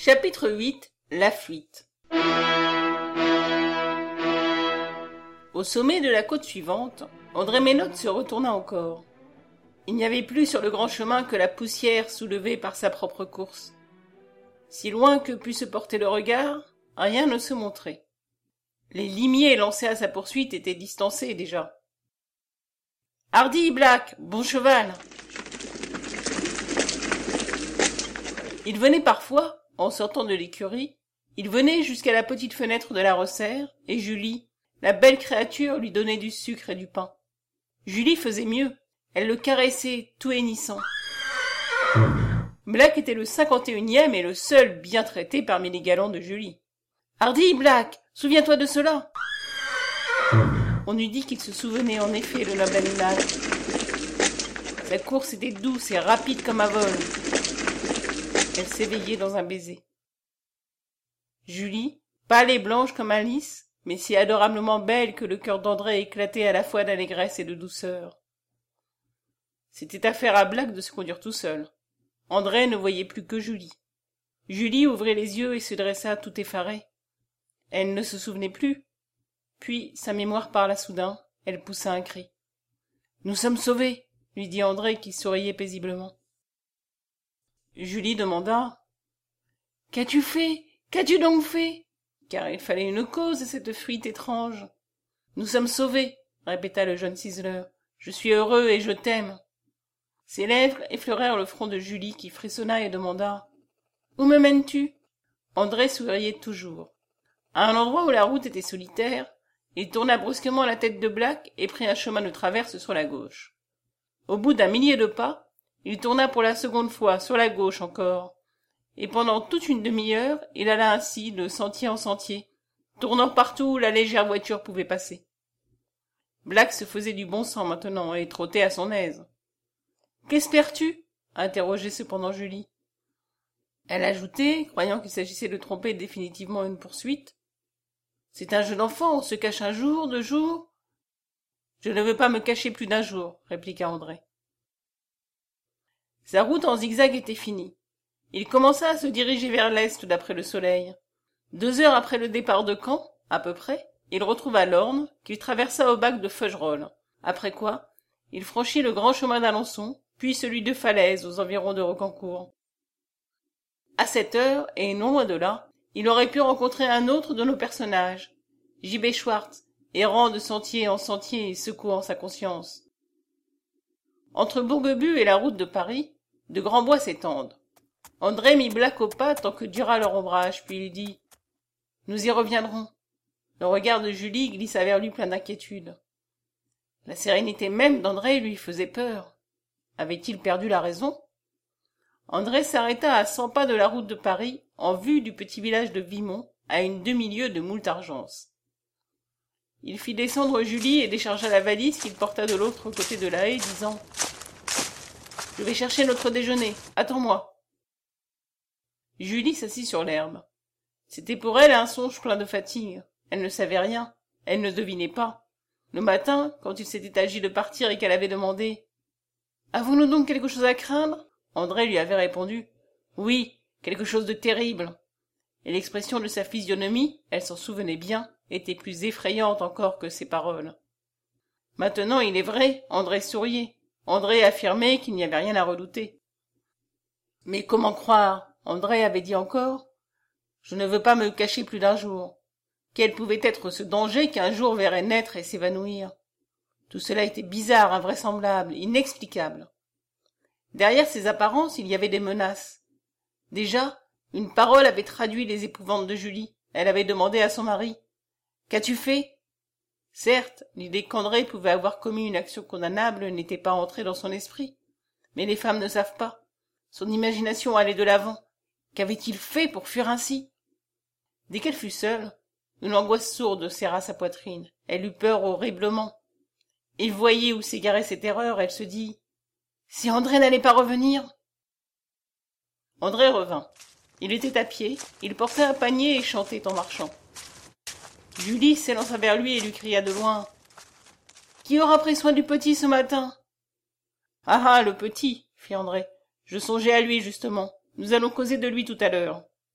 Chapitre 8. La fuite. Au sommet de la côte suivante, André Ménotte se retourna encore. Il n'y avait plus sur le grand chemin que la poussière soulevée par sa propre course. Si loin que pût se porter le regard, rien ne se montrait. Les limiers lancés à sa poursuite étaient distancés déjà. « Hardi, Black, bon cheval !» Il venait parfois, en sortant de l'écurie, il venait jusqu'à la petite fenêtre de la resserre, et Julie, la belle créature, lui donnait du sucre et du pain. Julie faisait mieux, elle le caressait, tout hennissant. Black était le 51e et le seul bien traité parmi les galants de Julie. « Hardi, Black, souviens-toi de cela !» On eût dit qu'il se souvenait en effet, le noble animal. Sa course était douce et rapide comme un vol. Elle s'éveillait dans un baiser. Julie, pâle et blanche comme un lys, mais si adorablement belle que le cœur d'André éclatait à la fois d'allégresse et de douceur. C'était affaire à Black de se conduire tout seul. André ne voyait plus que Julie. Julie ouvrit les yeux et se dressa tout effarée. Elle ne se souvenait plus. Puis, sa mémoire parla soudain, elle poussa un cri. « Nous sommes sauvés !» lui dit André qui souriait paisiblement. Julie demanda « Qu'as-tu fait? Qu'as-tu donc fait ?» Car il fallait une cause à cette fuite étrange. « Nous sommes sauvés !» répéta le jeune ciseleur. « Je suis heureux et je t'aime. » Ses lèvres effleurèrent le front de Julie qui frissonna et demanda « Où me mènes-tu » André souriait toujours. À un endroit où la route était solitaire, il tourna brusquement la tête de Black et prit un chemin de traverse sur la gauche. Au bout d'un millier de pas, il tourna pour la seconde fois sur la gauche encore, et pendant toute une demi-heure, il alla ainsi de sentier en sentier, tournant partout où la légère voiture pouvait passer. Black se faisait du bon sang maintenant et trottait à son aise. « Qu'espères-tu » interrogeait cependant Julie. Elle ajoutait, croyant qu'il s'agissait de tromper définitivement une poursuite. « C'est un jeu d'enfant, on se cache un jour, 2 jours. »« Je ne veux pas me cacher plus d'1 jour, » répliqua André. Sa route en zigzag était finie. Il commença à se diriger vers l'est d'après le soleil. 2 heures après le départ de Caen, à peu près, il retrouva l'Orne, qu'il traversa au bac de Feugerolles, après quoi, il franchit le grand chemin d'Alençon, puis celui de Falaise aux environs de Rocancourt. À cette heure, et non loin de là, il aurait pu rencontrer un autre de nos personnages, J.B. Schwartz, errant de sentier en sentier et secouant sa conscience. Entre Bourguebu et la route de Paris, de grands bois s'étendent. André mit Black au pas tant que dura leur ombrage, puis il dit « Nous y reviendrons ». Le regard de Julie glissa vers lui plein d'inquiétude. La sérénité même d'André lui faisait peur. Avait-il perdu la raison? André s'arrêta à 100 pas de la route de Paris, en vue du petit village de Vimont, à une demi-lieue de Moultargence. Il fit descendre Julie et déchargea la valise qu'il porta de l'autre côté de la haie, disant « Je vais chercher notre déjeuner, attends-moi. » Julie s'assit sur l'herbe. C'était pour elle un songe plein de fatigue. Elle ne savait rien, elle ne devinait pas. Le matin, quand il s'était agi de partir et qu'elle avait demandé « Avons-nous donc quelque chose à craindre ?» André lui avait répondu « Oui, quelque chose de terrible. » Et l'expression de sa physionomie, elle s'en souvenait bien, était plus effrayante encore que ses paroles. Maintenant, il est vrai, André souriait. André affirmait qu'il n'y avait rien à redouter. Mais comment croire? André avait dit encore « Je ne veux pas me cacher plus d'1 jour. » Quel pouvait être ce danger qu'un jour verrait naître et s'évanouir? Tout cela était bizarre, invraisemblable, inexplicable. Derrière ces apparences, il y avait des menaces. Déjà, une parole avait traduit les épouvantes de Julie. Elle avait demandé à son mari « Qu'as-tu fait ?» Certes, l'idée qu'André pouvait avoir commis une action condamnable n'était pas entrée dans son esprit. Mais les femmes ne savent pas. Son imagination allait de l'avant. Qu'avait-il fait pour fuir ainsi? Dès qu'elle fut seule, une angoisse sourde serra sa poitrine. Elle eut peur horriblement. Il voyait où s'égarait ses terreurs, elle se dit « Si André n'allait pas revenir ?» André revint. Il était à pied, il portait un panier et chantait en marchant. Julie s'élança vers lui et lui cria de loin « Qui aura pris soin du petit ce matin ?»« Ah ah, le petit !» fit André. « Je songeais à lui, justement. Nous allons causer de lui tout à l'heure. »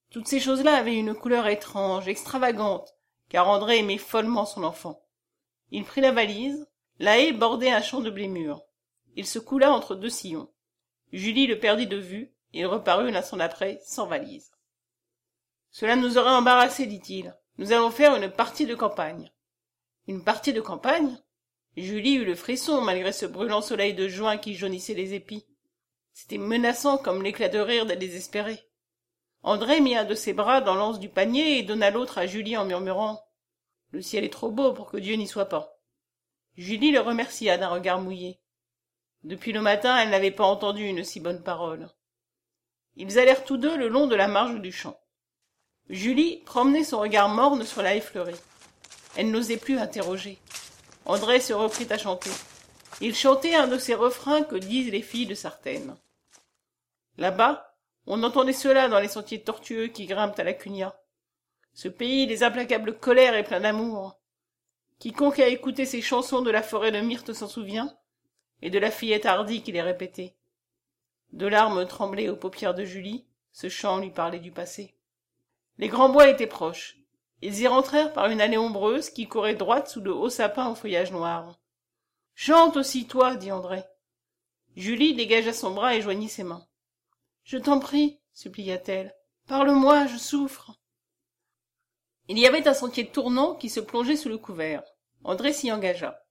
Toutes ces choses-là avaient une couleur étrange, extravagante, car André aimait follement son enfant. Il prit la valise. La haie bordait un champ de blé mûr. Il se coula entre deux sillons. Julie le perdit de vue, et il reparut l'instant après, sans valise. « Cela nous aurait embarrassés, dit-il. Nous allons faire une partie de campagne. » Une partie de campagne? Julie eut le frisson malgré ce brûlant soleil de juin qui jaunissait les épis. C'était menaçant comme l'éclat de rire des désespérés. André mit un de ses bras dans l'anse du panier et donna l'autre à Julie en murmurant « Le ciel est trop beau pour que Dieu n'y soit pas. » Julie le remercia d'un regard mouillé. Depuis le matin, elle n'avait pas entendu une si bonne parole. Ils allèrent tous deux le long de la marge du champ. Julie promenait son regard morne sur la haie fleurie. Elle n'osait plus interroger. André se reprit à chanter. Il chantait un de ces refrains que disent les filles de Sartène. Là-bas, on entendait cela dans les sentiers tortueux qui grimpent à la Cugna. Ce pays des implacables colères est plein d'amour. Quiconque a écouté ces chansons de la forêt de Myrte s'en souvient, et de la fillette hardie qui les répétait. Deux larmes tremblaient aux paupières de Julie, ce chant lui parlait du passé. Les grands bois étaient proches. Ils y rentrèrent par une allée ombreuse qui courait droite sous de hauts sapins au feuillage noir. « Chante aussi, toi, dit André. Julie dégagea son bras et joignit ses mains. « Je t'en prie, supplia-t-elle. Parle-moi, je souffre. » Il y avait un sentier tournant qui se plongeait sous le couvert. André s'y engagea.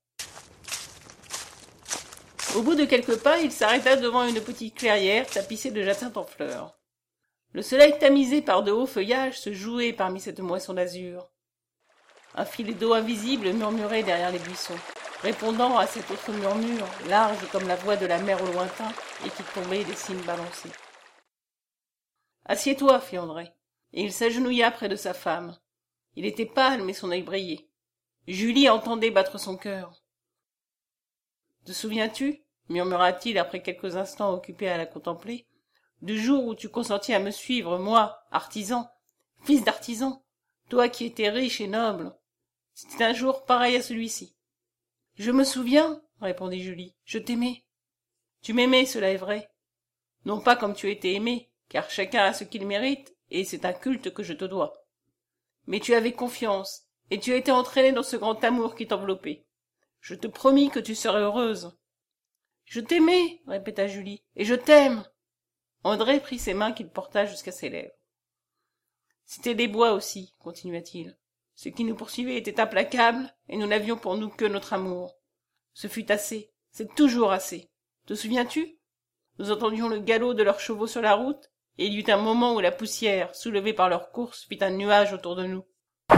Au bout de quelques pas, il s'arrêta devant une petite clairière tapissée de jacinthes en fleurs. Le soleil tamisé par de hauts feuillages se jouait parmi cette moisson d'azur. Un filet d'eau invisible murmurait derrière les buissons, répondant à cet autre murmure, large comme la voix de la mer au lointain, et qui tombait des cimes balancées. « Assieds-toi, fit André, et il s'agenouilla près de sa femme. Il était pâle, mais son œil brillait. Julie entendait battre son cœur. « Te souviens-tu, murmura-t-il après quelques instants occupés à la contempler, du jour où tu consentis à me suivre, moi, artisan, fils d'artisan, toi qui étais riche et noble. C'était un jour pareil à celui-ci. »« Je me souviens, répondit Julie, je t'aimais. »« Tu m'aimais, cela est vrai. Non pas comme tu étais aimé, car chacun a ce qu'il mérite, et c'est un culte que je te dois. Mais tu avais confiance, et tu étais entraînée dans ce grand amour qui t'enveloppait. Je te promis que tu serais heureuse. »« Je t'aimais, répéta Julie, et je t'aime. » André prit ses mains qu'il porta jusqu'à ses lèvres. « C'étaient des bois aussi, continua-t-il. Ce qui nous poursuivait était implacable, et nous n'avions pour nous que notre amour. Ce fut assez, c'est toujours assez. Te souviens-tu? Nous entendions le galop de leurs chevaux sur la route, et il y eut un moment où la poussière, soulevée par leur course, fit un nuage autour de nous. «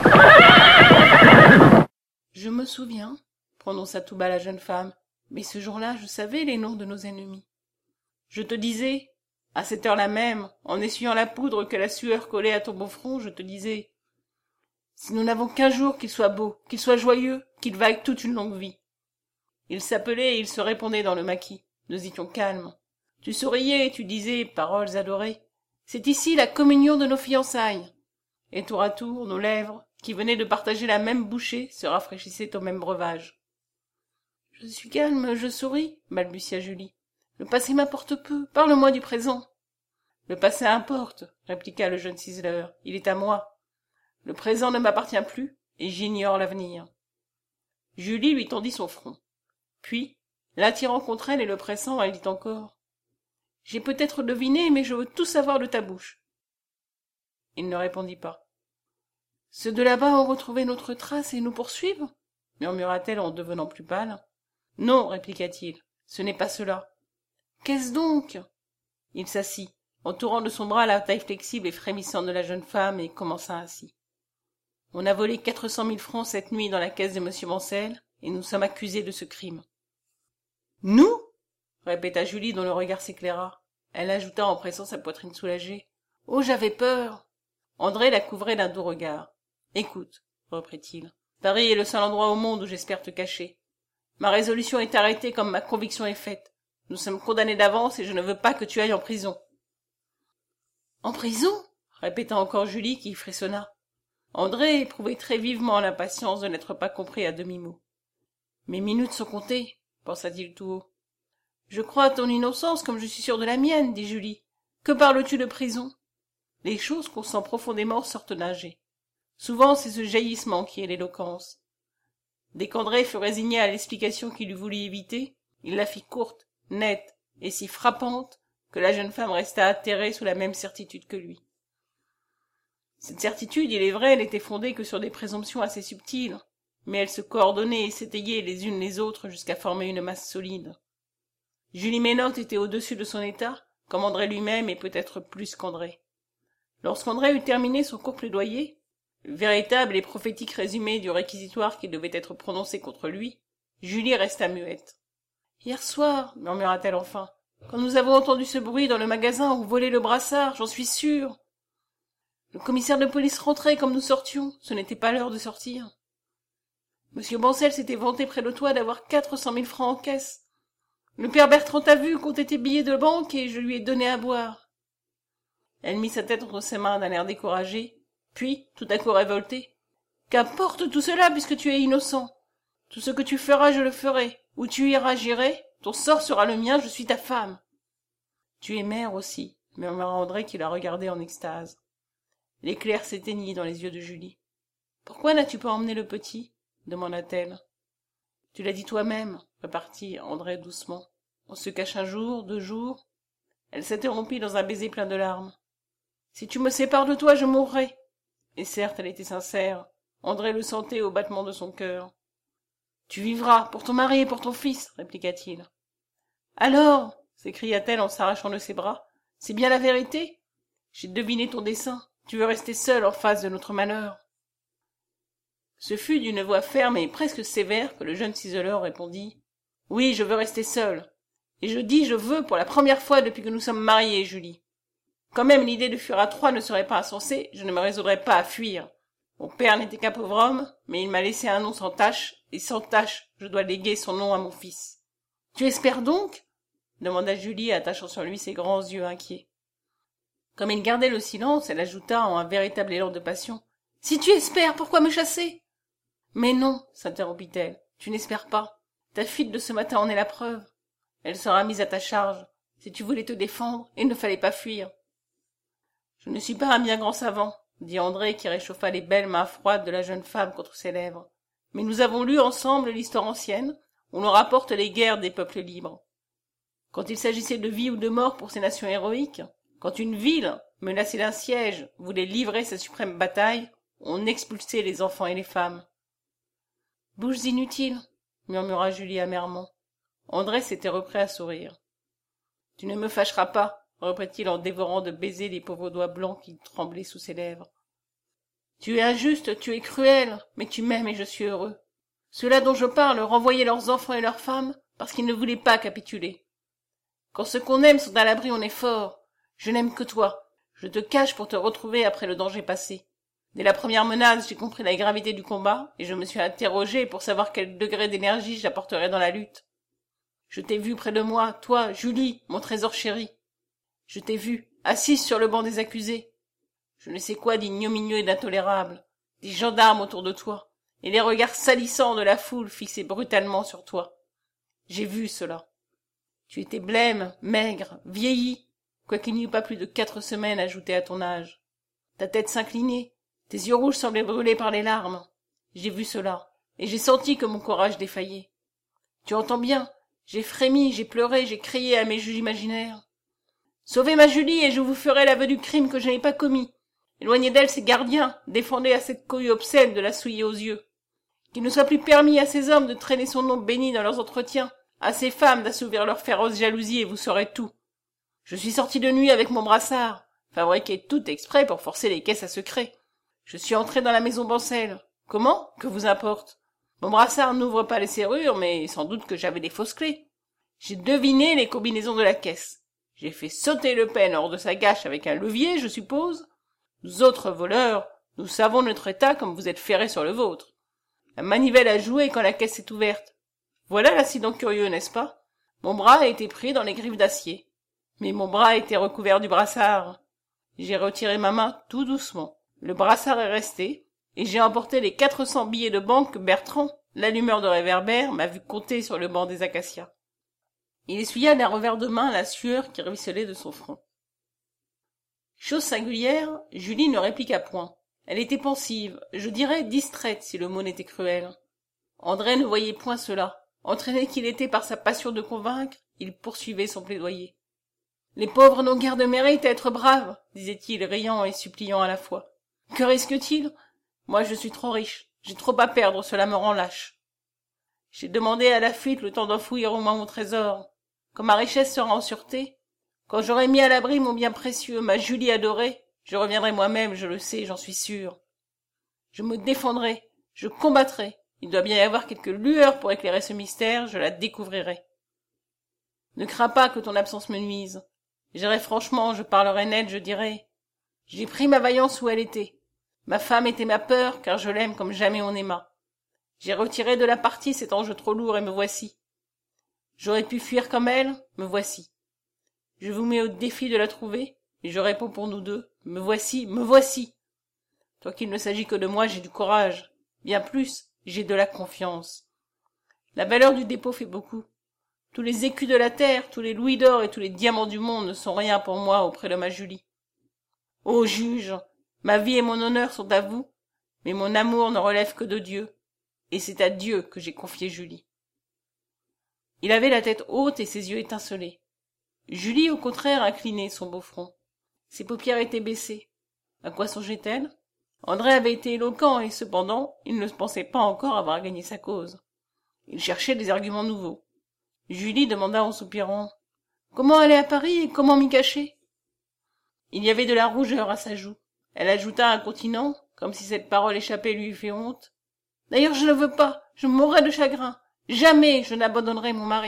Je me souviens, prononça tout bas la jeune femme, mais ce jour-là, je savais les noms de nos ennemis. Je te disais, à cette heure-là même, en essuyant la poudre que la sueur collait à ton beau front, je te disais, si nous n'avons qu'un jour qu'il soit beau, qu'il soit joyeux, qu'il vaille toute une longue vie. Ils s'appelaient et ils se répondaient dans le maquis. Nous étions calmes. Tu souriais et tu disais, paroles adorées, c'est ici la communion de nos fiançailles. Et tour à tour, nos lèvres, qui venaient de partager la même bouchée, se rafraîchissaient au même breuvage. Je suis calme, je souris, balbutia Julie. Le passé m'importe peu, parle-moi du présent. Le passé importe, répliqua le jeune ciseleur, il est à moi. Le présent ne m'appartient plus, et j'ignore l'avenir. Julie lui tendit son front. Puis, l'attirant contre elle et le pressant, elle dit encore, j'ai peut-être deviné, mais je veux tout savoir de ta bouche. Il ne répondit pas. Ceux de là-bas ont retrouvé notre trace et nous poursuivent, murmura-t-elle en devenant plus pâle. Non, répliqua-t-il, ce n'est pas cela. Qu'est-ce donc? Il s'assit, entourant de son bras la taille flexible et frémissante de la jeune femme, et commença ainsi. On a volé 400 000 francs cette nuit dans la caisse de monsieur Mancel, et nous sommes accusés de ce crime. Nous? Répéta Julie dont le regard s'éclaira. Elle ajouta en pressant sa poitrine soulagée. Oh, j'avais peur. André la couvrait d'un doux regard. Écoute, reprit-il. Paris est le seul endroit au monde où j'espère te cacher. Ma résolution est arrêtée comme ma conviction est faite. Nous sommes condamnés d'avance et je ne veux pas que tu ailles en prison. En prison? Répéta encore Julie qui frissonna. André éprouvait très vivement l'impatience de n'être pas compris à demi-mot. Mes minutes sont comptées, pensa-t-il tout haut. Je crois à ton innocence comme je suis sûr de la mienne, dit Julie. Que parles-tu de prison? Les choses qu'on sent profondément sortent nager. Souvent, c'est ce jaillissement qui est l'éloquence. Dès qu'André fut résigné à l'explication qu'il eût voulu éviter, il la fit courte, nette et si frappante que la jeune femme resta atterrée sous la même certitude que lui. Cette certitude, il est vrai, n'était fondée que sur des présomptions assez subtiles, mais elles se coordonnaient et s'étayaient les unes les autres jusqu'à former une masse solide. Julie Ménotte était au-dessus de son état, comme André lui-même et peut-être plus qu'André. Lorsqu'André eut terminé son court plaidoyer, véritable et prophétique résumé du réquisitoire qui devait être prononcé contre lui, Julie resta muette. « Hier soir, murmura-t-elle enfin, quand nous avons entendu ce bruit dans le magasin où volait le brassard, j'en suis sûre. Le commissaire de police rentrait comme nous sortions, ce n'était pas l'heure de sortir. Monsieur Bancel s'était vanté près de toi d'avoir 400 000 francs en caisse. Le père Bertrand t'a vu compter tes billets de banque et je lui ai donné à boire. » Elle mit sa tête entre ses mains d'un air découragé, puis, tout à coup révoltée, « Qu'importe tout cela puisque tu es innocent. Tout ce que tu feras, je le ferai. Où tu iras, j'irai. Ton sort sera le mien, je suis ta femme. »« Tu es mère aussi, » murmura André qui la regardait en extase. L'éclair s'éteignit dans les yeux de Julie. « Pourquoi n'as-tu pas emmené le petit ?» demanda-t-elle. « Tu l'as dit toi-même, » repartit André doucement. « On se cache un jour, 2 jours. » Elle s'interrompit dans un baiser plein de larmes. « Si tu me sépares de toi, je mourrai. » Et certes, elle était sincère. André le sentait au battement de son cœur. « Tu vivras, pour ton mari et pour ton fils, » répliqua-t-il. « Alors, s'écria-t-elle en s'arrachant de ses bras, c'est bien la vérité? J'ai deviné ton dessein. Tu veux rester seul en face de notre malheur. » Ce fut d'une voix ferme et presque sévère que le jeune ciseleur répondit. « Oui, je veux rester seul. Et je dis je veux pour la première fois depuis que nous sommes mariés, Julie. Quand même l'idée de fuir à 3 ne serait pas insensée, je ne me résoudrais pas à fuir. Mon père n'était qu'un pauvre homme, mais il m'a laissé un nom sans tache, et sans tache, je dois léguer son nom à mon fils. »« Tu espères donc ?» demanda Julie, attachant sur lui ses grands yeux inquiets. Comme il gardait le silence, elle ajouta en un véritable élan de passion. « Si tu espères, pourquoi me chasser ?»« Mais non, s'interrompit-elle, tu n'espères pas. Ta fuite de ce matin en est la preuve. Elle sera mise à ta charge. Si tu voulais te défendre, il ne fallait pas fuir. »« Je ne suis pas un bien grand savant, » dit André qui réchauffa les belles mains froides de la jeune femme contre ses lèvres. « Mais nous avons lu ensemble l'histoire ancienne, où l'on rapporte les guerres des peuples libres. Quand il s'agissait de vie ou de mort pour ces nations héroïques, quand une ville, menacée d'un siège, voulait livrer sa suprême bataille, on expulsait les enfants et les femmes. »« Bouches inutiles, » murmura Julie amèrement. André s'était repris à sourire. « Tu ne me fâcheras pas, » reprit-il en dévorant de baisers les pauvres doigts blancs qui tremblaient sous ses lèvres. « Tu es injuste, tu es cruel, mais tu m'aimes et je suis heureux. Ceux-là dont je parle renvoyaient leurs enfants et leurs femmes parce qu'ils ne voulaient pas capituler. Quand ceux qu'on aime sont à l'abri, on est fort. Je n'aime que toi. Je te cache pour te retrouver après le danger passé. Dès la première menace, j'ai compris la gravité du combat et je me suis interrogé pour savoir quel degré d'énergie j'apporterais dans la lutte. Je t'ai vu près de moi, toi, Julie, mon trésor chéri. Je t'ai vu, assise sur le banc des accusés. Je ne sais quoi d'ignominieux et d'intolérable, des gendarmes autour de toi, et les regards salissants de la foule fixés brutalement sur toi. J'ai vu cela. Tu étais blême, maigre, vieilli, quoiqu'il n'y eût pas plus de 4 semaines ajoutées à ton âge. Ta tête s'inclinait, tes yeux rouges semblaient brûlés par les larmes. J'ai vu cela, et j'ai senti que mon courage défaillait. Tu entends bien, j'ai frémi, j'ai pleuré, j'ai crié à mes juges imaginaires. Sauvez ma Julie et je vous ferai l'aveu du crime que je n'ai pas commis. Éloignez d'elle ses gardiens, défendez à cette cohue obscène de la souiller aux yeux. Qu'il ne soit plus permis à ces hommes de traîner son nom béni dans leurs entretiens, à ces femmes d'assouvir leur féroce jalousie et vous saurez tout. Je suis sorti de nuit avec mon brassard, fabriqué tout exprès pour forcer les caisses à secret. Je suis entré dans la maison Bancel. Comment? Que vous importe? Mon brassard n'ouvre pas les serrures, mais sans doute que j'avais des fausses clés. J'ai deviné les combinaisons de la caisse. J'ai fait sauter le pêne hors de sa gâche avec un levier, je suppose. Nous autres voleurs, nous savons notre état comme vous êtes ferrés sur le vôtre. La manivelle a joué quand la caisse s'est ouverte. Voilà l'accident curieux, n'est-ce pas? Mon bras a été pris dans les griffes d'acier. Mais mon bras était recouvert du brassard. J'ai retiré ma main tout doucement. Le brassard est resté, et j'ai emporté les 400 billets de banque que Bertrand, l'allumeur de réverbère, m'a vu compter sur le banc des acacias. Il essuya d'un revers de main la sueur qui ruisselait de son front. Chose singulière, Julie ne répliqua point. Elle était pensive, je dirais distraite si le mot n'était cruel. André ne voyait point cela. Entraîné qu'il était par sa passion de convaincre, il poursuivait son plaidoyer. « Les pauvres n'ont guère de mérite à être braves, disait-il, riant et suppliant à la fois. Que risquent-ils? Moi je suis trop riche, j'ai trop à perdre, cela me rend lâche. J'ai demandé à la fuite le temps d'enfouir au moins mon trésor. Quand ma richesse sera en sûreté, quand j'aurai mis à l'abri mon bien précieux, ma Julie adorée, je reviendrai moi-même, je le sais, j'en suis sûr. Je me défendrai, je combattrai. Il doit bien y avoir quelque lueur pour éclairer ce mystère, je la découvrirai. Ne crains pas que ton absence me nuise. J'irai franchement, je parlerai net, je dirai. J'ai pris ma vaillance où elle était. Ma femme était ma peur, car je l'aime comme jamais on aima. J'ai retiré de la partie cet enjeu trop lourd et me voici. J'aurais pu fuir comme elle, me voici. Je vous mets au défi de la trouver, et je réponds pour nous deux, me voici, me voici. Toi qu'il ne s'agit que de moi, j'ai du courage. Bien plus, j'ai de la confiance. La valeur du dépôt fait beaucoup. Tous les écus de la terre, tous les louis d'or et tous les diamants du monde ne sont rien pour moi auprès de ma Julie. Ô juge, ma vie et mon honneur sont à vous, mais mon amour ne relève que de Dieu, et c'est à Dieu que j'ai confié Julie. Il avait la tête haute et ses yeux étincelaient. Julie, au contraire, inclinait son beau front. Ses paupières étaient baissées. À quoi songeait-elle? André avait été éloquent, et cependant, il ne pensait pas encore avoir gagné sa cause. Il cherchait des arguments nouveaux. Julie demanda en soupirant « Comment aller à Paris et comment m'y cacher ?» Il y avait de la rougeur à sa joue. Elle ajouta incontinent, comme si cette parole échappée lui eût fait honte. « D'ailleurs je ne veux pas, je mourrai de chagrin. Jamais je n'abandonnerai mon mari. »